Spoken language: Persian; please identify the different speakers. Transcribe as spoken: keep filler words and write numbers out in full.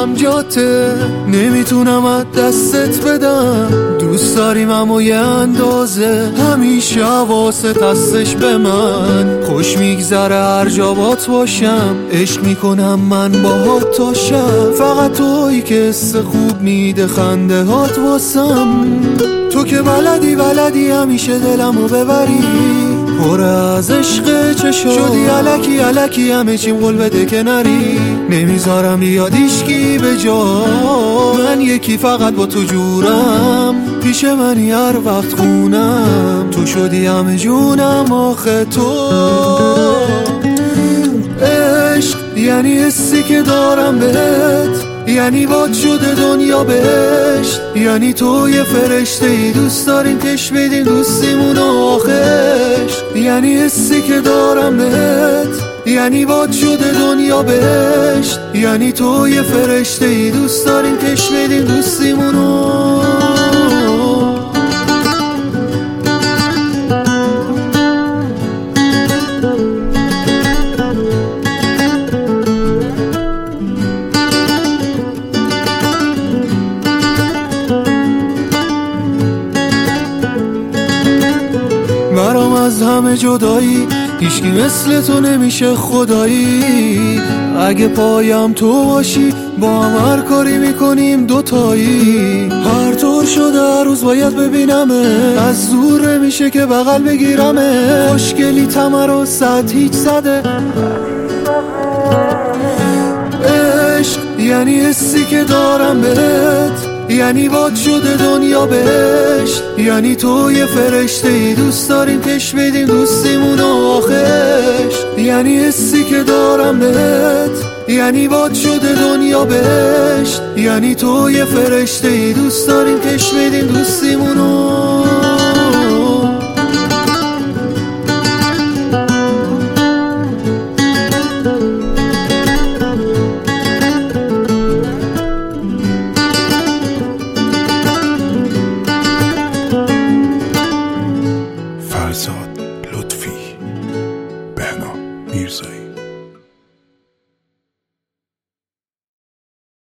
Speaker 1: دلم جاته، نمیتونم از دستت بدم. دوست داریم اما یه اندازه، همیشه حواست هستش به من. خوش میگذره هر جا بات باشم، عشق میکنم من باهات تا شب. فقط تویی که حس خوب میده خنده هات واسم. تو که بلدی بلدی همیشه دلمو ببری، پر از عشق چشات شدی الکی الکی همه چیم قول بده که نری. نمیذارم بیاد هیچکی به جا، من یکی فقط با تو جورم. پیش منی هر وقت خونم، تو شدی همه جونم. آخه تو عشق یعنی حسی که دارم بهت، یعنی باد شده دنیا بهشت. یعنی تو یه فرشته ای دوست داریم کش بدیم دوستیمون آخش. یعنی حسی که دارم بهت، یعنی باد شده دنیا بهشت. یعنی تو یه فرشته ای دوست داریم کش بدیم دوستیمون. برام از همه جدایی هیچکی مثل تو نمیشه خدایی. اگه پایم تو باشی با هم هر کاری میکنیم دوتایی. هر طور شده هر روز باید ببینمه، از دور نمیشه که بغل بگیرمه. خوشگلی تمر و صد هیچ زده. عشق یعنی حسی که دارم بهت، یعنی باد شده دنیا بهشت. یعنی تو یه فرشته ای دوست داریم کش بدیم دوستیمون آخش. یعنی حسی که دارم بهت، یعنی باد شده دنیا بهشت. یعنی تو یه فرشته ای دوست داریم کش بدیم دوستیمون.